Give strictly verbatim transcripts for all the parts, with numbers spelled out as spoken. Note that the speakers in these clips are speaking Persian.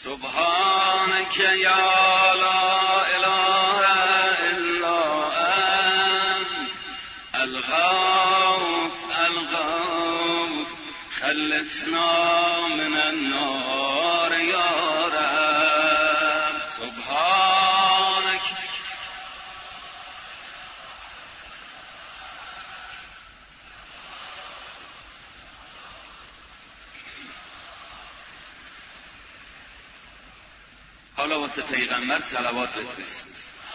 سبحانك یا لا اله الا انت الغوث الغوث خلصنا من النار یا رب. سبحانك حالا واسه پیغمبر صلوات بفرست.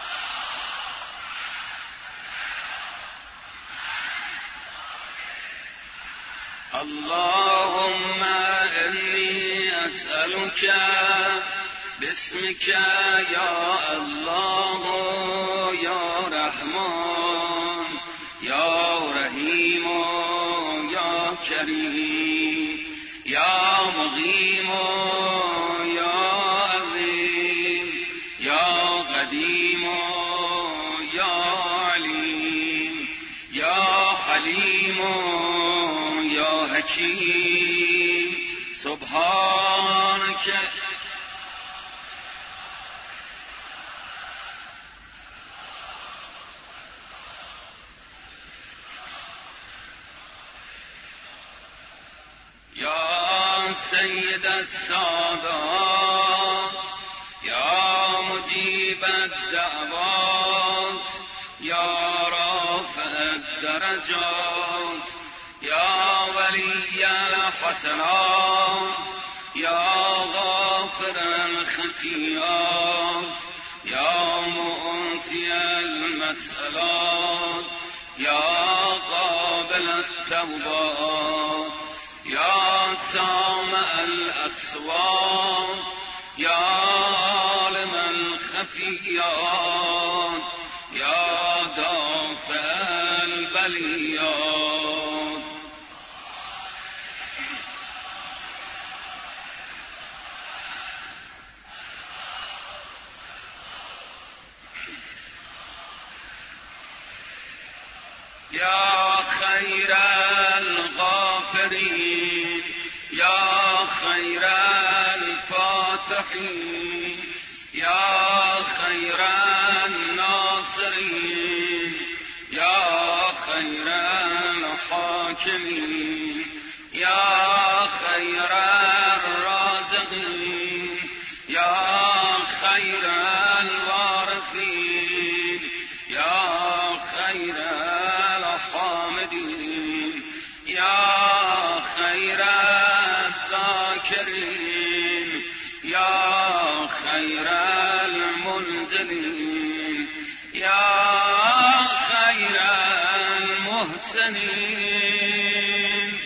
اللهم انی اسألك باسمك یا الله یا رحمان یا رحیم یا کریم یا مقیم یا عظیم یا قدیم یا علیم یا حلیم یا حکیم. سبحانك یا سید السادات یا مجیب الدعوات یا رافع الدرجات یا ولی الحسنات یا غافر الخطیئات یا معطی المسئلات یا قابل التوبات یا سامع الاصوات یا عالم الخفیات یا دافع البلیات. یا خیر الغافرین یا خیر الفاتحین یا خیر الناصرین یا خیر الحاکمین یا خیر الرازقین یا خیر الوارثین یا خیر الحامدین یا خیر الذاکرین یا خیر المنزلین یا خیر المحسنین.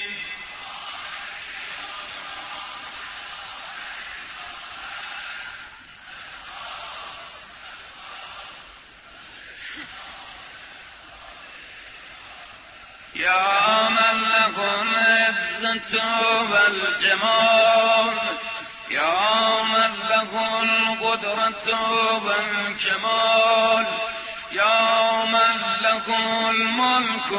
یا من له العزة والجمال یا من له القدرة والكمال یا من له الملك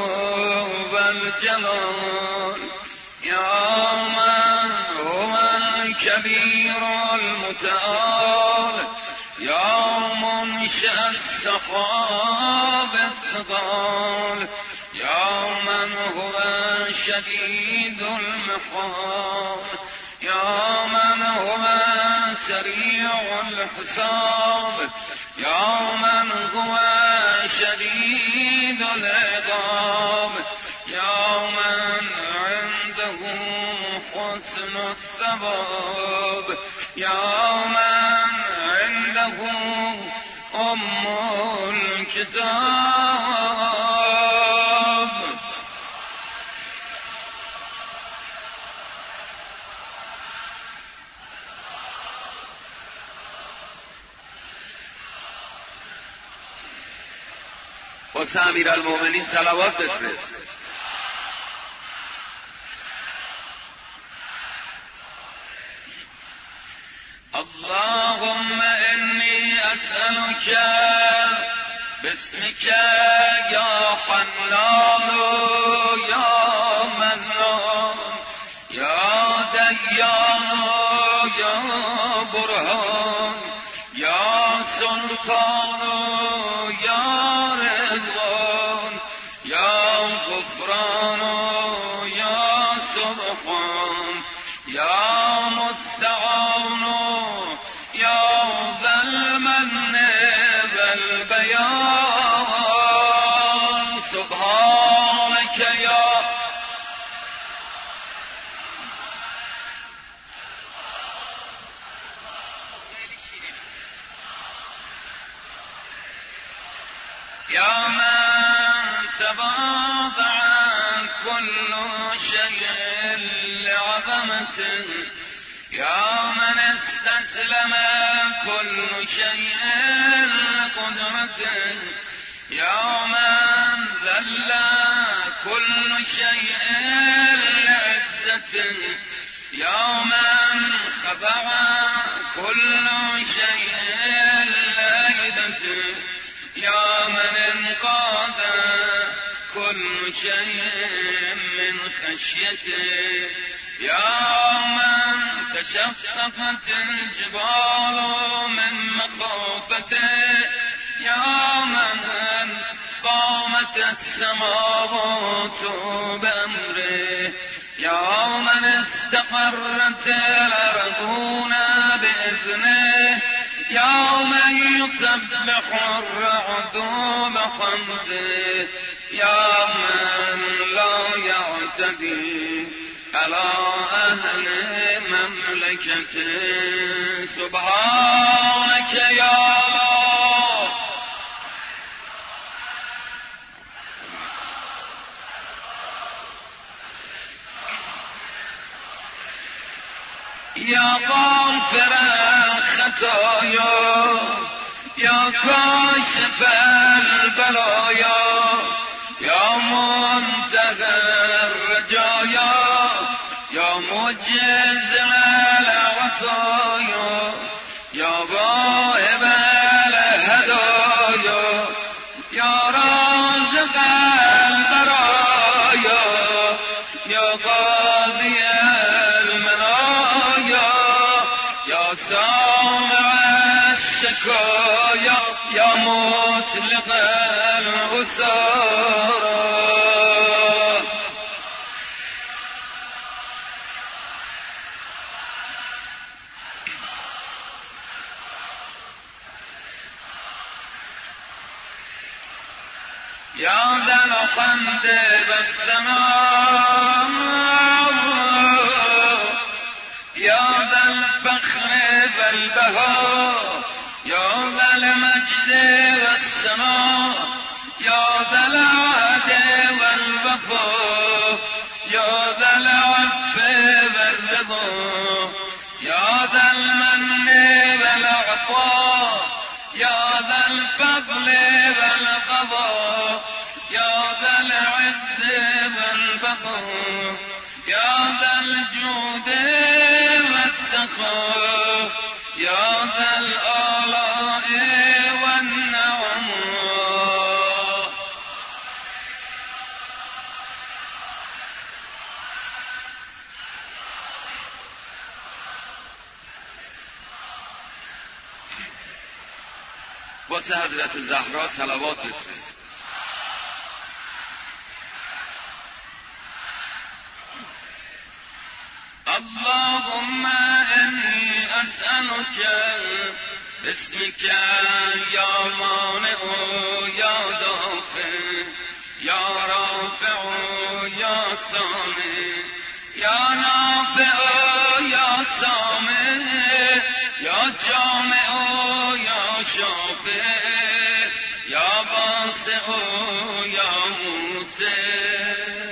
والجلال یا من هو الكبير المتعال یا منشأ السحاب الثقال یا من هو شدید المحال یا من هو سریع الحساب یا من هو شدید العقاب یا من عنده حسن الثواب یا من عنده ام الكتاب. واسه امیرالمومنین صلوات بفرست. اللهم انی اسألك باسمك یا حنان یا منان یا دیان و یا برهان، یا سلطان و یا رضوان، یا غفران و یا سبحان، یا مستعان و یا ذا المن والبیان. سبحانك یا یا من تواضع كل شيء لعظمته، یا من استسلم كل شيء لقدرته، یا من ذل كل شيء لعزته، یا من خضع كل شيء لهيبته، یا من انقاد كل شيء من خشيته، یا من تشققت الجبال من مخافته، یا من قامت السماوات بأمره، یا من استقرت الأرضون بإذنه، یا من يسبح الرعد بحمده، یا من لا يعتدي على أهل مملكته. سبحانك يا الله. یا غافر خطایا، یا کاشف البلایا، یا منتهى الرجایا، یا مجز العطایا، یا واهب الهدایا، یا رازق البرایا، یا قاضی المنایا، یا سامع الشکایا، یا مطلق العسارا. یا ذا الحمد والثناء، یا ذا الفخر والبهاء، یا ذا المجد والسناء، یا ذا العهد والوفاء، یا ذا العفو والرضا، یا ذا المن والعطاء، یا ذا الفضل والقضاء، یا ذا العز والبقاء، یا ذا الجود والسخاء، یا ذا الآلاء والنعماء. واسه حضرت زهرا صلوات بفرست. اللهم إني أسألك باسمك يا مانع يا دافع يا رافع يا سامع يا نافع يا سامع يا جامع يا شافع يا باسع يا موسع.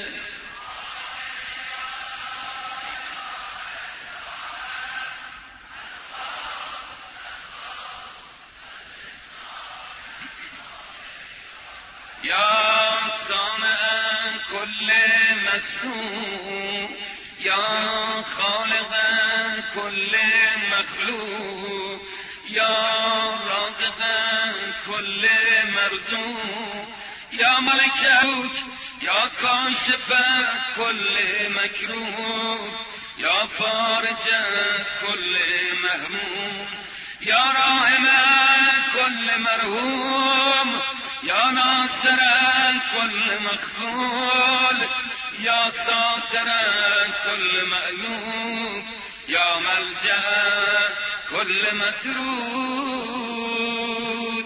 یا صانع كل مسلوب یا خالق كل مخلوق یا رازق كل مرزوق يا ملكك يا كاشف كل مكروه يا فارج كل مهموم يا راحم كل مرهوم يا ناصر كل مخذول يا ساتر كل مأيوب يا ملجأ كل مترود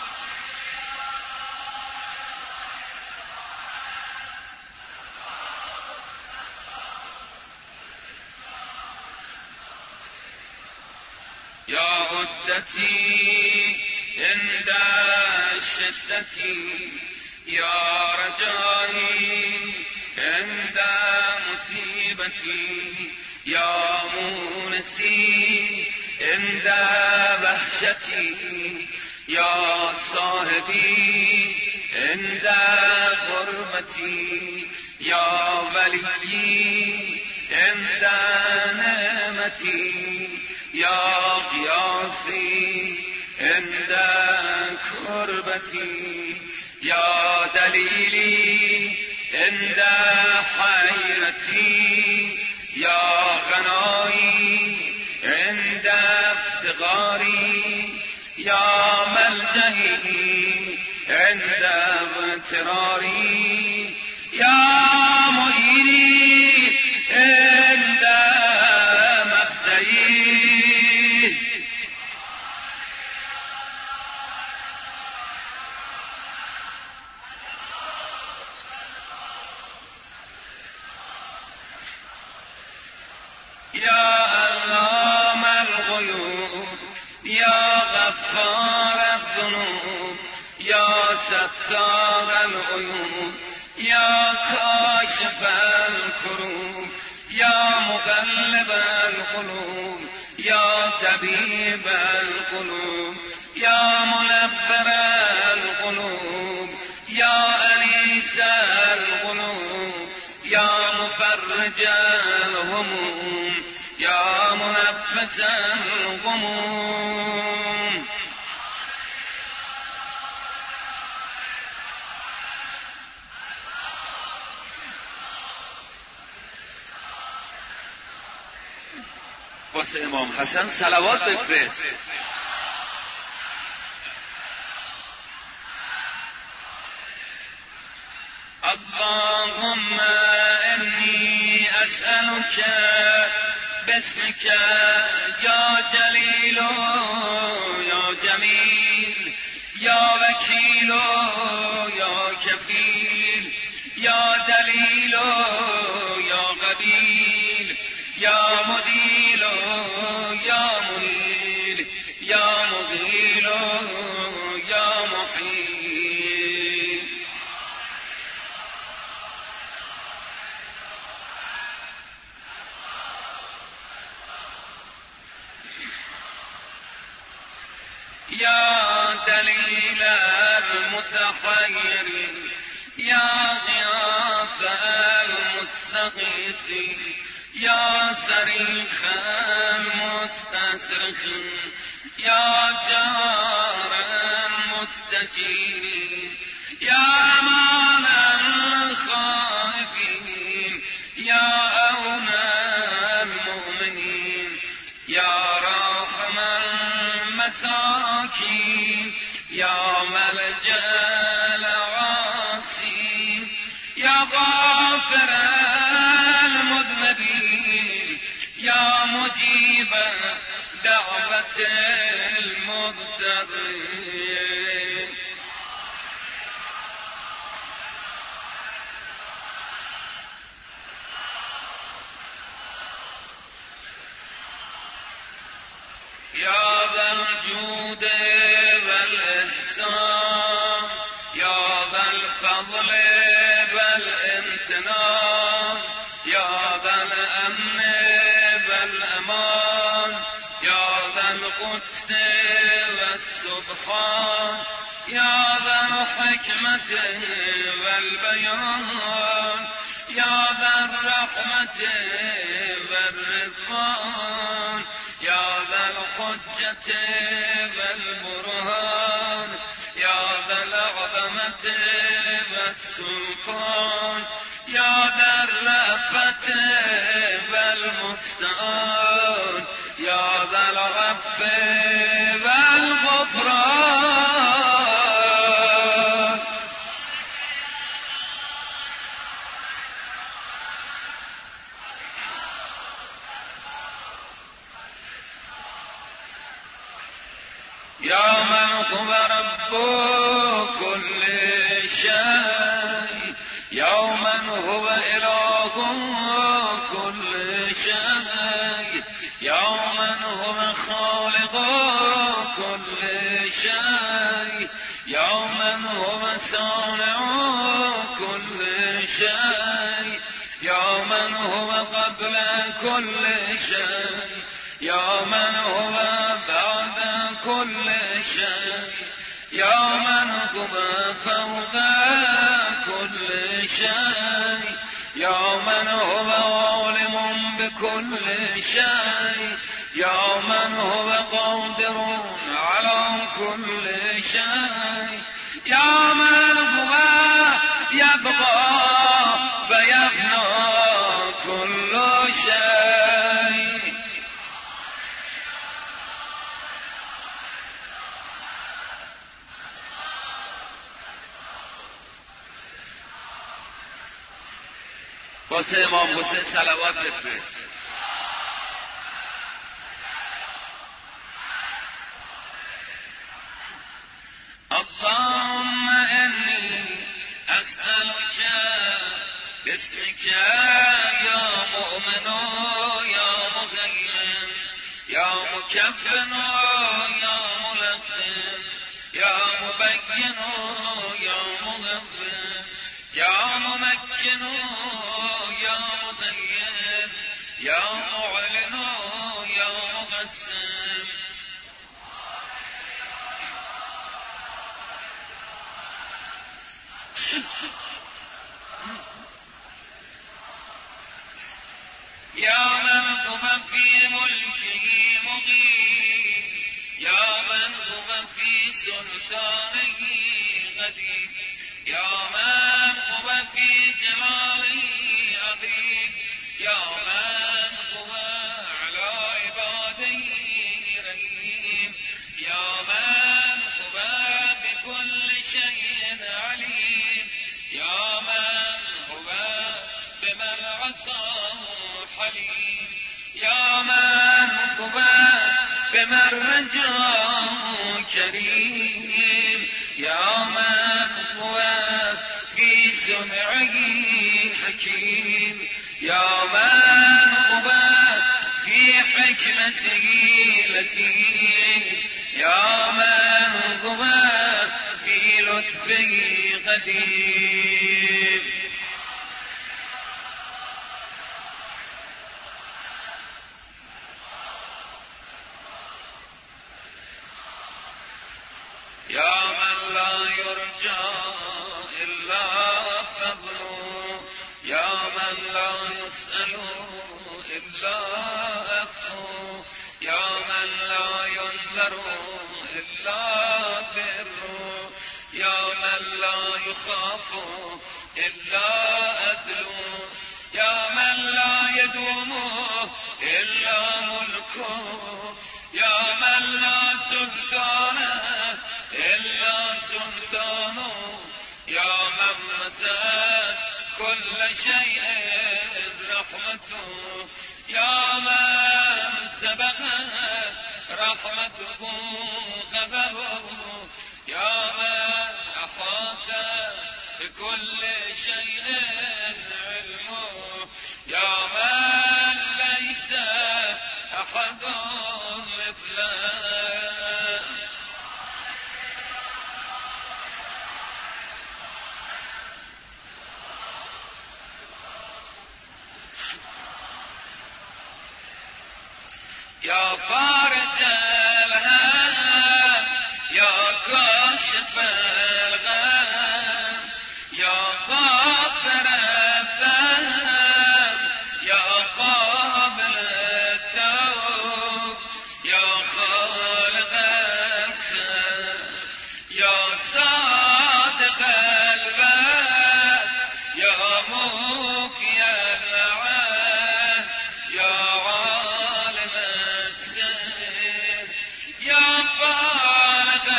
يا عدتي عند شدتي يا رجائي عند مصيبتي يا مونسي عند وحشتي يا صاحبي عند غربتي يا ولي عند نعمتي يا غياثي عند كربتي يا دليلي عند حيرتي يا غنائي عند افتقاري يا ملجئي عند اغتراري يا معيني عند مفزعي يا علام الغيوب يا غفار الذنوب يا ستار العيوب يا كاشف الكروب يا مقلب القلوب يا طبيب القلوب يا منبر القلوب يا أنيس القلوب يا مفرج الهموم يا منفس الغموم واسه امام حسن صلوات بفرست. اللهم إني أسألك باسمك يا جليل يا جميل يا وكيل يا كفيل يا دليل يا قبيل يا مديل يا منيل يا مغيل يا محيل يا دليل المتحيرين يا غياث المستغيثين يا صريخ المستصرخين يا جار المستجيرين يا أمان الخائفين يا أون المؤمنين يا راحم المساكين يا ملجأ العاصين يا غافر المذنبين يا مجيب دعوة المضطرين يا ذا الجود والإحسان يا ذا الفضل والامتنان يا ذا الأمن والأمان يا ذا القدس والسبحان يا ذا الحكمة والبيان يا ذا الرحمة والرضوان يا ذا الحجة والبرهان يا ذا العظمة السلطان يا ذا الرأفة والمستعان يا ذا العفو والغفران يا من هو رب كل شيء يا من هو إله كل شيء يا من هو خالق كل شيء يا من هو صانع كل شيء يا من هو قبل كل شيء يا من هو بعد كل شيء يا من هو فوق كل شيء يا من هو عالم بكل شيء يا من هو قادر على كل شيء يا من هو يبقى ويفنى كل شيء واسه امام حسین صلوات بفرست. اللهم انی اسألك باسمك یا مؤمن یا مهیمن یا مکفن یا ملقن یا مبین یا مغفر یا ممکن یا مزین یا معلن یا مقسم یا من هو فی ملکی مقیم یا من هو فی سلطانه قدیر یا من هو فی جلاله عظیم یا من هو علی عباده رحیم یا من هو بكل شیء علیم یا من هو بمن عصاه حلیم یا من هو بمن رجاه کریم یا من هو في صنعه حكيم يا من هو في حكمته لطيف يا من هو في لطفه قدير يا من لا يرجى إلا فضله يا من لا يسأل إلا عفوه يا من لا ينذر إلا بره يا من لا يخاف إلا عدله يا من لا يدوم إلا ملكه يا من لا سلطان إلا سلطانه يا من مسد كل شيء رحمته يا من سبقت رحمته غضبه يا من أحاط بكل شيء علمه يا من ليس أحد مثله يا فارج الهم يا كاشف الغم يا غافر الذنب يا قابل التوب يا خالق السر يا صادق الوعد فارق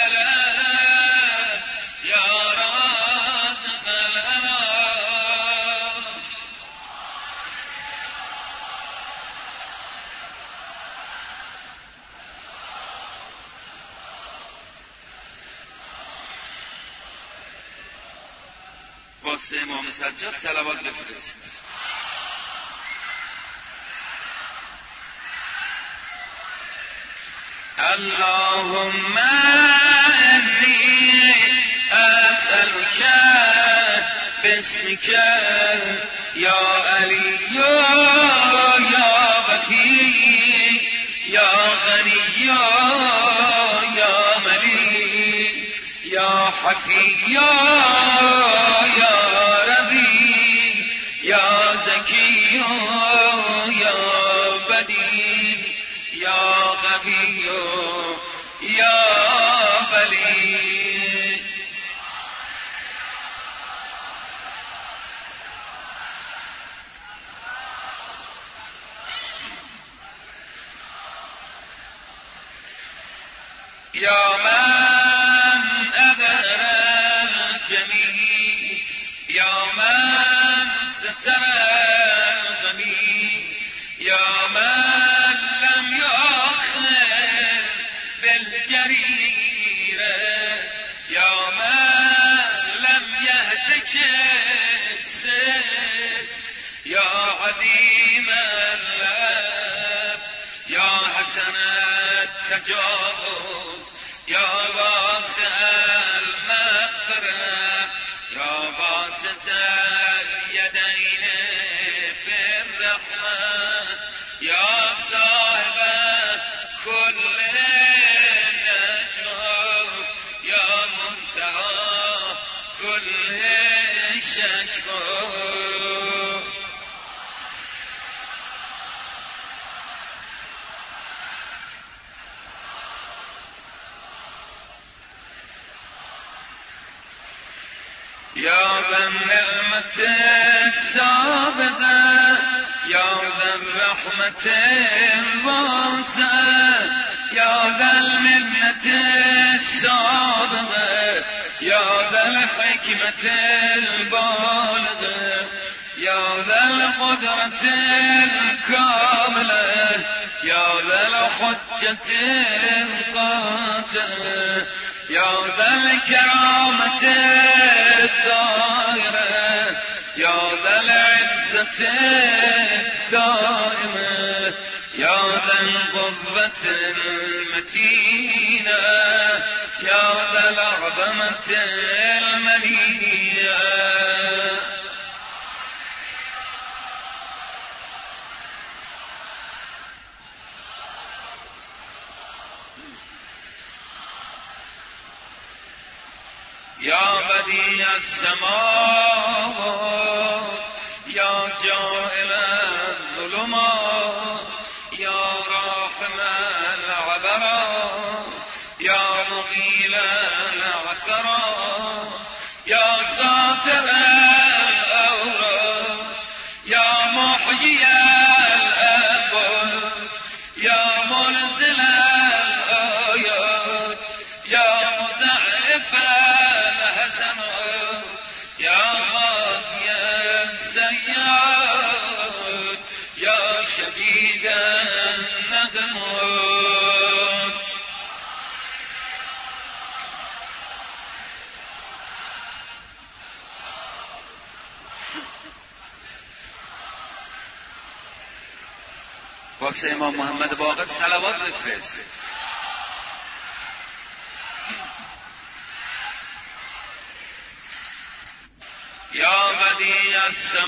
الألم يا رازق الأنام. واسه امام سجاد صلوات بفرست. اللهم إني أسألك باسمك يا علي يا وفي يا غني يا مليك يا حفي يا ربي يا زكي يا بديع يا غبي يا بلي. يا من أظهر الجميع يا من ستر الغميم يا من لم يؤخر بالجريرة يا من لم يهتك الست يا عديم اللف يا حسن التجاوز يا واسع المغفرة يا باسط اليدين بالرحمة يا صاحب كل نجوى يا منتهى كل شكوى. يا ذا النعمة السابقة يا ذا الرحمة الواسعة يا ذا المنة السابقة يا ذا الحكمة البالغة يا ذا القدرة الكاملة يا ذا الحجة القاطعة يا ذا الكرامة الدائرة يا ذا العزة الدائمة يا ذا القوة المتينة يا ذا العظمة المنية. يا بديع السماوات يا جائل الظلمات يا راحم العبرات يا مقيل العثرات يا ساتر الأورات يا محيي الأبواب يا منزل الآيات يا مضعف الحسنات يا غافي السيئات يا شديد النقمات. واسه امام محمد باقر صلوات بفرست. يا بديع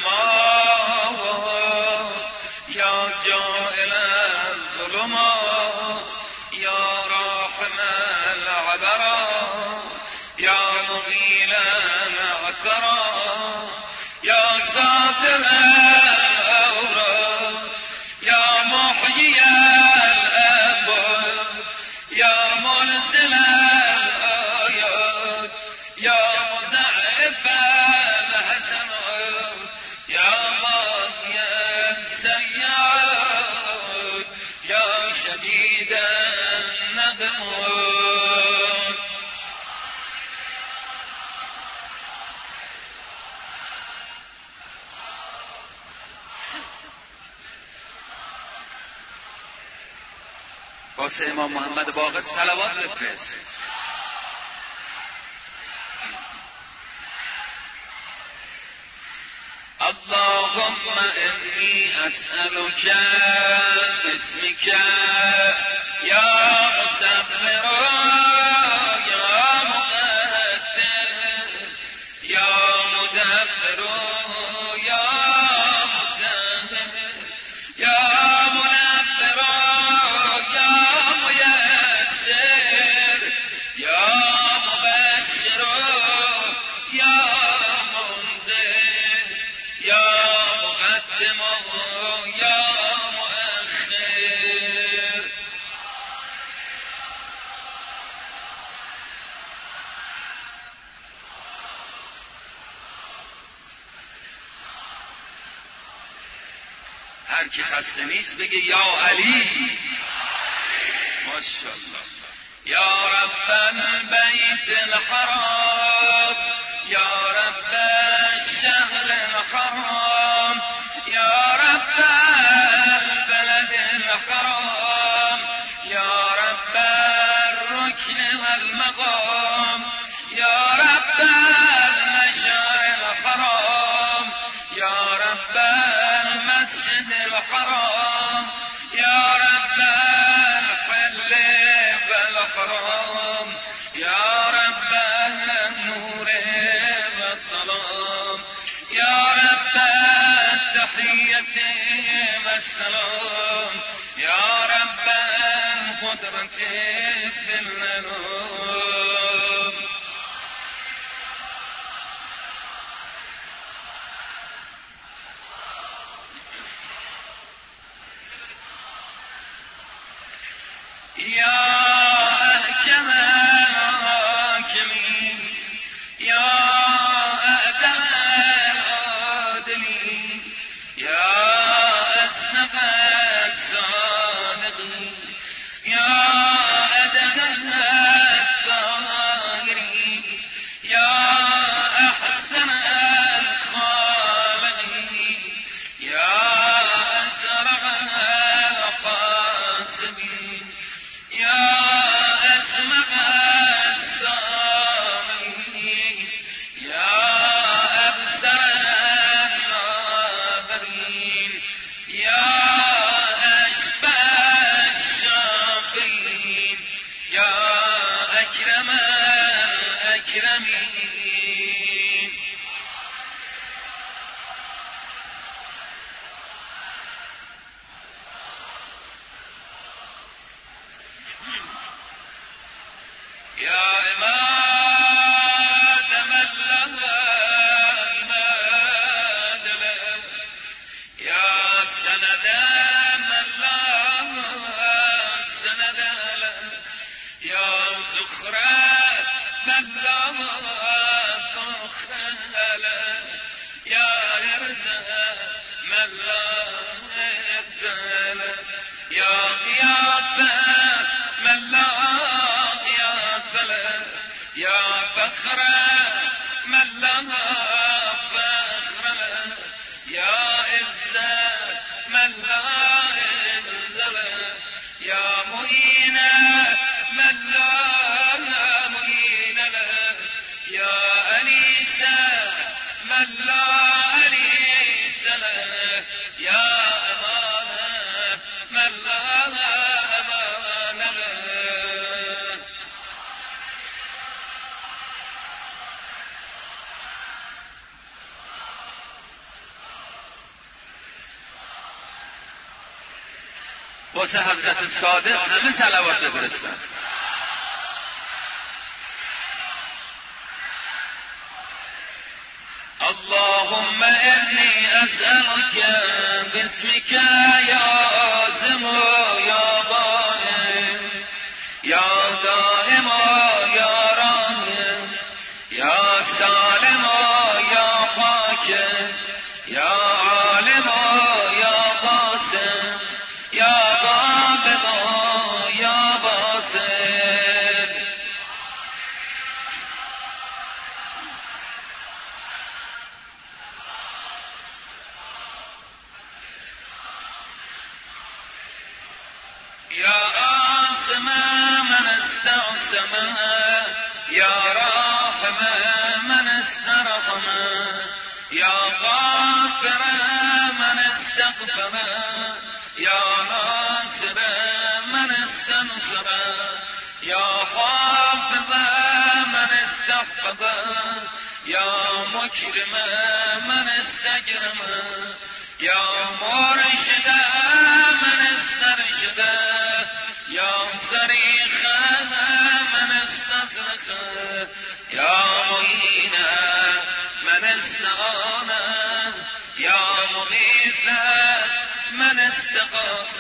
السماوات يا جائل الظلمات يا راحم العبرات يا مغيل العثرات يا ساتر الأورات يا محيي الأبواب يا منزل الآيات يا مضعف الحسنات يا غافي السيئات يا شديد النقمات. تموت. واسه امام محمد باقر صلوات بفرست. اللهم انی اسألک باسمک یا مصور یا مقدر یا مدبر یا مطهر یا منبر یا میسر یا مبشر یا منذر یا مقدم یا مؤخر. هر کی خسته نیست بگه یا علی. ماشاءالله. یا رب البیت الحرام یا رب الشهر الحرام یا رب البلد الحرام یا رب الركن والمقام یا رب المشعر الحرام یا رب المسجد الحرام یا رب الحل والحرام یا رب النور والظلام یا رب التحیة والسلام یا رب القدرة في النوم. یا احکم الحاکمین یا اعدل العادلین یا اصدق الصادقین یا ادل الطاهرین یا احسن الخالقین یا اسرع الحاسبین یا اسمع السامعین یا ابصر الناظرین یا اشبه الشافعین یا اکرم الاکرمین. یا عماد من له عماد له یا سند من له سند له یا زخرة من له فخر له یا عرض من له عرض له یا ضیافة من له یا فخر من له فخر له یا عز من له عز له یا معین من له معین له یا انیس من له انیس له یا امان من له امان له. واسه حضرت صادق همه صلوات بفرستن. اللهم انی اسألک باسمک یا عاظم یا باطن یا دائم یا راحم یا سالم یا حاکم یا عالم یا قاسم یا قابض یا باسط من استعصم يا راحم من استرحم يا غافر من استغفر يا ناصر من استنصر يا حافظ من استحفظ يا مكرم من استكرم يا مرشد من استرشد يا صريخ من استصرخ يا معين من استغاث يا مغيث من استغاث.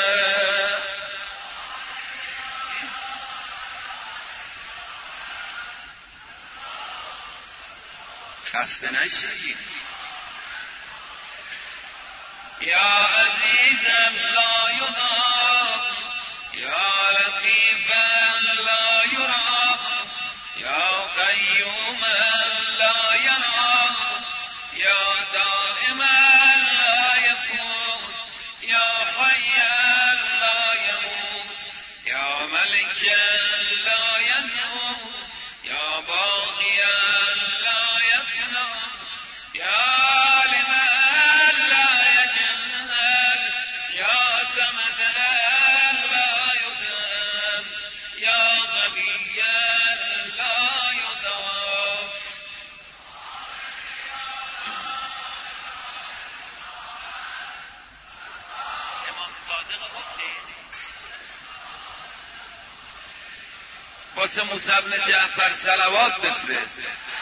خسته نشید. یا عزیزا لا یضام یا لطیفا لا یرام یا قیوما لا ینام یا دائما لا یفوت یا حیا لا یموت یا ملکا لا یزول یا باقیا لا یفنا یا واسه موسی بن جعفر صلوات بفرست.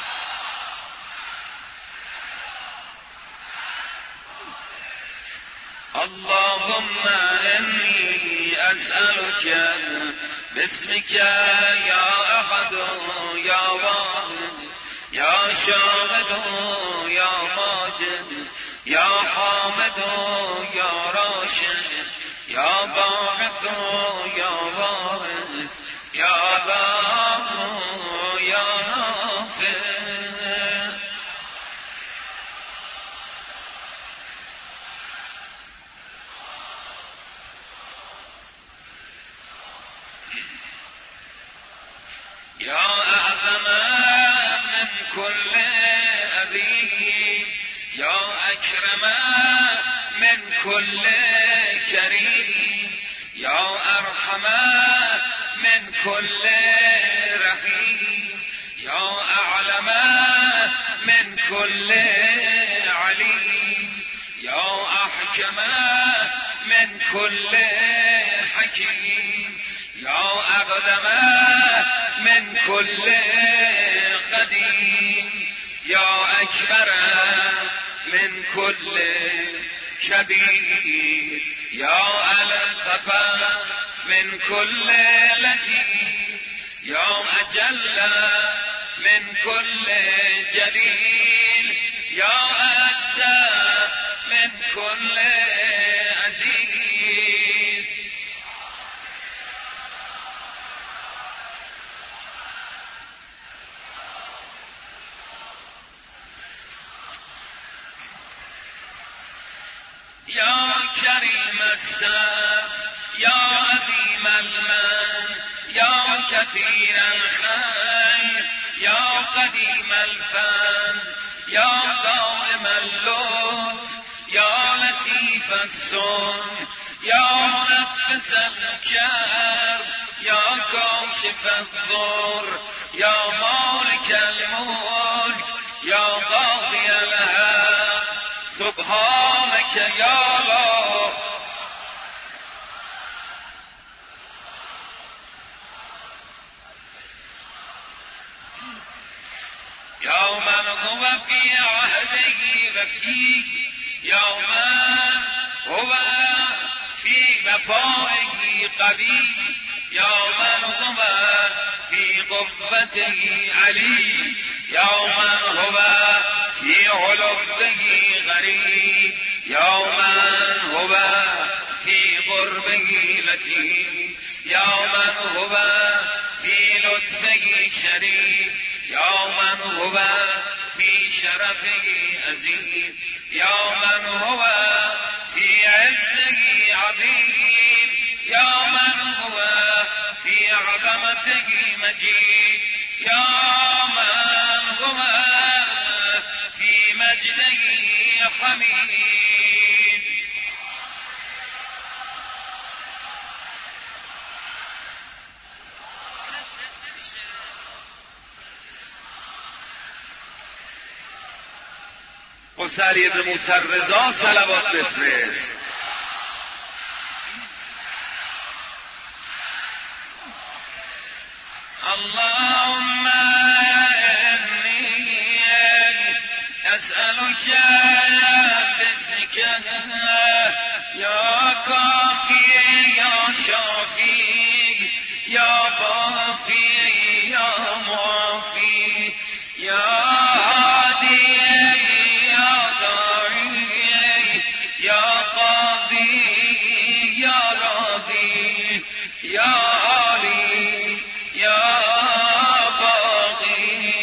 اللهم انی اسألك باسمك یا احد یا واحد یا شاهد یا ماجد یا حامد یا راشد یا باعث یا وارث یا باب یا نافع. یا اعظم من کل ابی یا اکرم من کل کریم یا ارحم من كل رحيم يا أعلم من كل عليم يا أحكم من كل حكيم يا أقدم من كل قديم يا أكبر من كل كبير يا ألطف من كل لطيف يا أجل من كل جليل يا أعز من كل عزيز. يا كريم السر يا عظيم المن يا كثير الخير يا قديم الفضل يا دائم اللطف يا لطيف الصنع يا منفس الكرب يا كاشف الضر يا مالك الملك يا قاضي الحق سبحانك يا الله. يا من هو في عهده وفيه يا من هو في وفائه قوي يا من هو في قوته علي يا من هو في علوه غريب يا من هو في قربه لطيف يا من هو في لطفه شريف يا من هو في شرفه عزيز يا من هو في عزه عظيم يا من هو في في عظمته مجيد يا من هو في مجده حميد و سرید موسی رضا صلوات بفرست. اللهم إني أسألك باسمك يا كافي يا شافي يا بافي يا معافي يا هادي يا داعي يا قاضي يا راضي يا علي يا باقي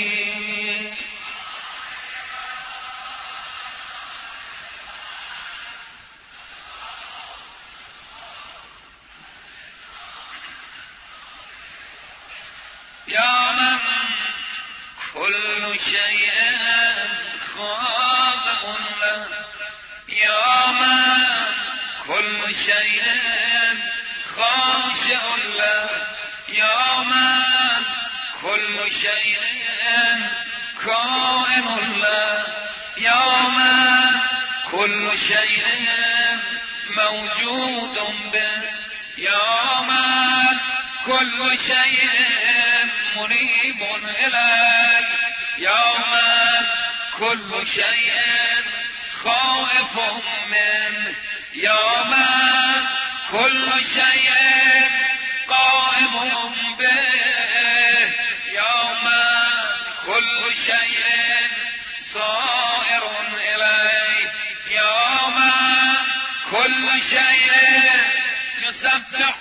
يا من كل شيء خاضع له يا من كل شيء خاشع له يا من كل شيء كائن له يا من كل شيء موجود به يا من كل شيء منيب إليه يا من كل شيء خائف منه يا من كل شيء قائم به يا من كل شيء صائر إليه يا من كل شيء يسبح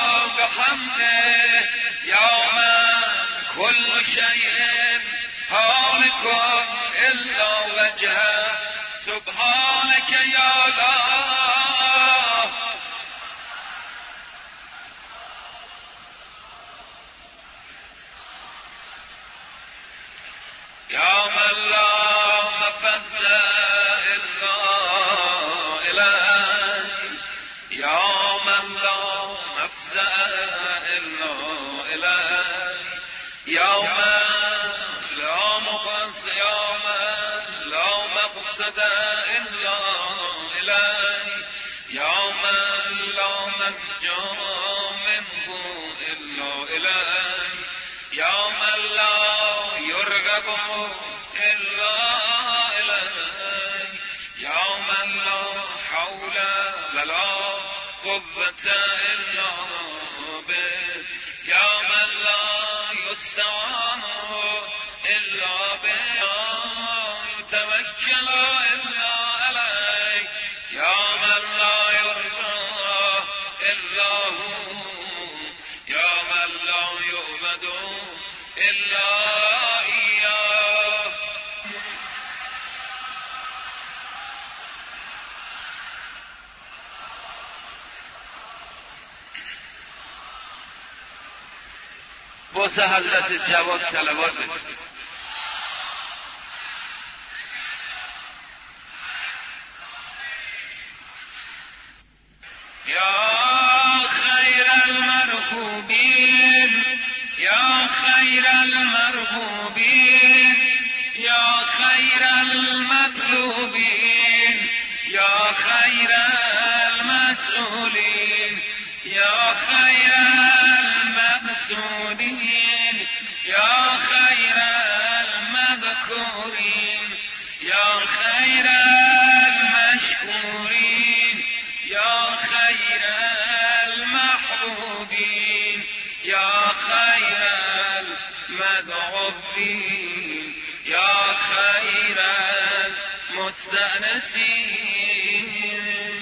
بحمده يا من كل شيء هالك إلا وجهه سبحانك يا الله يا من لا مفز إلا إليه يا من لا مفزع إلا إليه يا من لا مقص يا من لا مقصد إلا إليه يا من لا منجا منه إلا إليه يا من لا يرغب إلا إليه يا من لا حول ولا قوة إلا به يا من لا يستعان إلا به يتوكل إلا عليه يا من لا يرجى إلا هو يا من لا يعبد إلا إياه واسه حضرت جواد صلوات بفرست. یا خیر المرغوبین یا خیر المرغوبین یا خیر المطلوبین یا خیر المسئولین یا خیر المقصودین یا خیر المذکورین یا خیر المشکورین یا خیر المحبوبین یا خیر المدعوین یا خیر المستأنسین.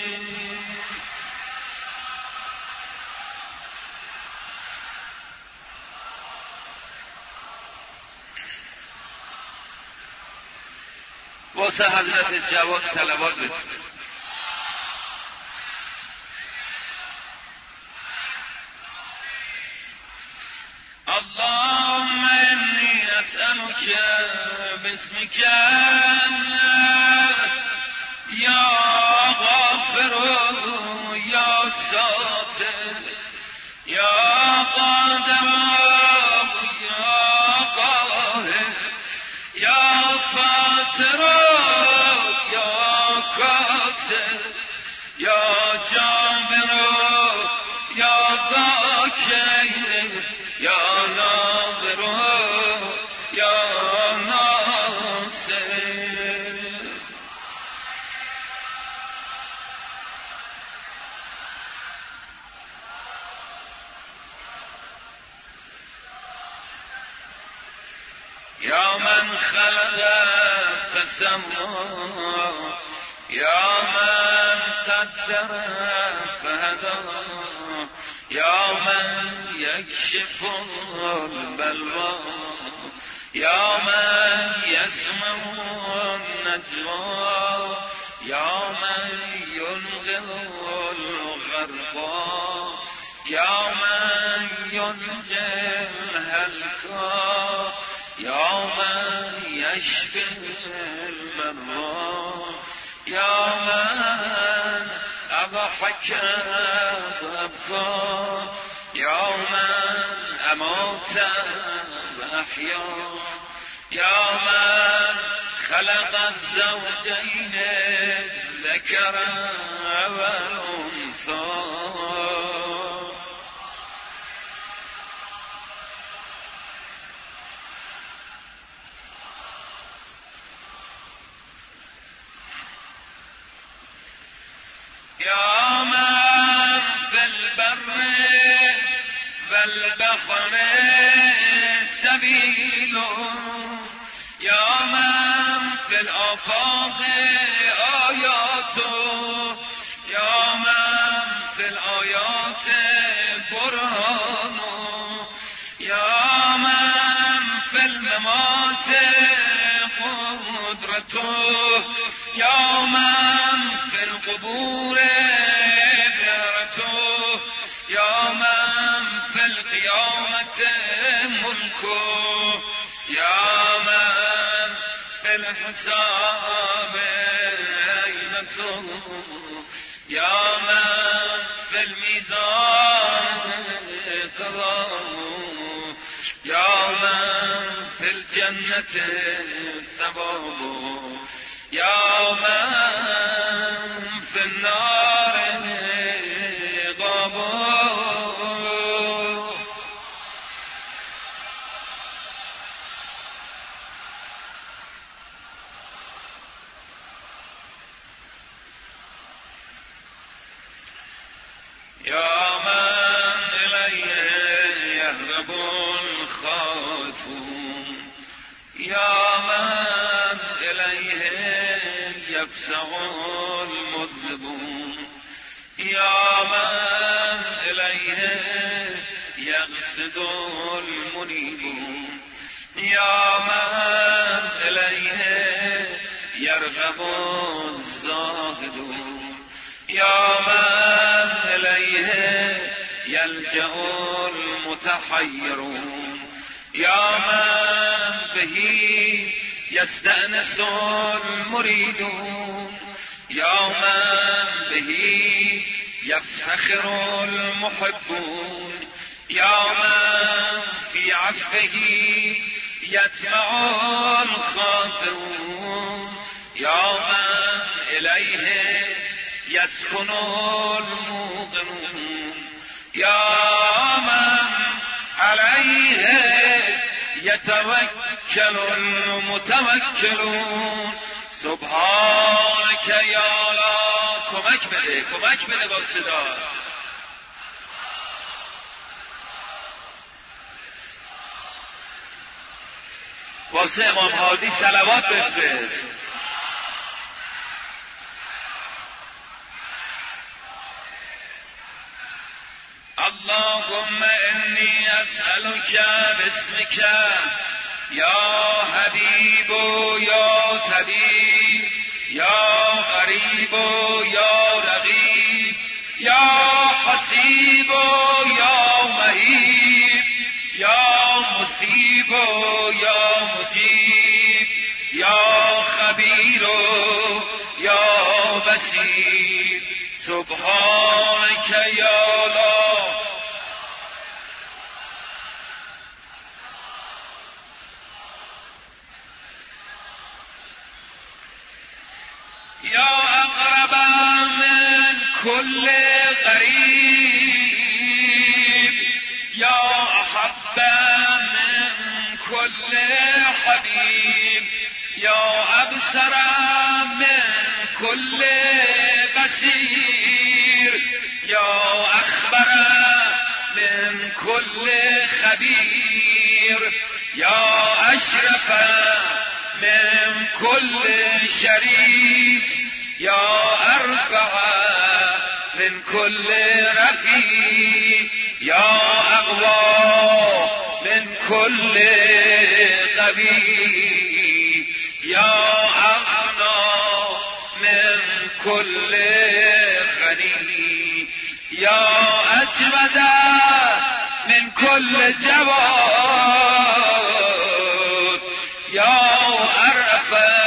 واسه حضرت جواد صلوات بفرست. اللهم إني أسألك باسمك يا غافر يا ساتر يا قادر يا قاهر يا فاتر يا كاسر يا جابر يا ذاكر يا ناظر يا ناصر. يا من خلق فسوى يا من قدر فهدى يا من يكشف البلوى يا من يسمع النجوى يا من ينقذ الغرقى يا من ينجي الهلكى يا من يشفي المرضى يا من أضحك وأبكى يا من أموت وأحيا يا من خلق الزوجين الذكر والأنثى. يا من في البر والبحر سبيل يا من في الآفاق آيات يا من في الآيات برهان يا من في الممات قدرته يا من في القبور بيرته يا من في القيامة ملكه يا من في الحساب عينته يا من في الميزان قضاءه يا من في الجنة ثوابه يا من في النار عقابه. يا من إليه يهرب الخائفون يا من إليه يفزع المذنبون يا من إليه يقصد المنيبون يا من إليه يرغب الزاهدون يا من إليه يلجأ المتحيرون يا من به يستأنس المريدون يا من به يفتخر المحبون يا من في عفه يتبع الخاطرون يا من إليه يسكن الموقنون يا من عليه يتوكل المتوكلون سبحانك یا لا. کمک بده کمک بده با صدا. واسه امام هادی صلوات بفرست. اللهم انی اسألک باسمک یا حبیب یا طبیب یا غریب یا رقیب یا حسیب یا مهیب یا رقیب و یا مجیب یا خبیر و یا بصیر سبحانک یا لا یا اقرب من کل قریب یا احب من کل حبیب یا ابصر من کل بصیر یا اخبر من کل خبیر یا اشرف من كل شريف يا أرفع من كل رفيع يا أقوى من كل قوي يا أغنى من كل غني يا أجمد من كل جواد يا أرفع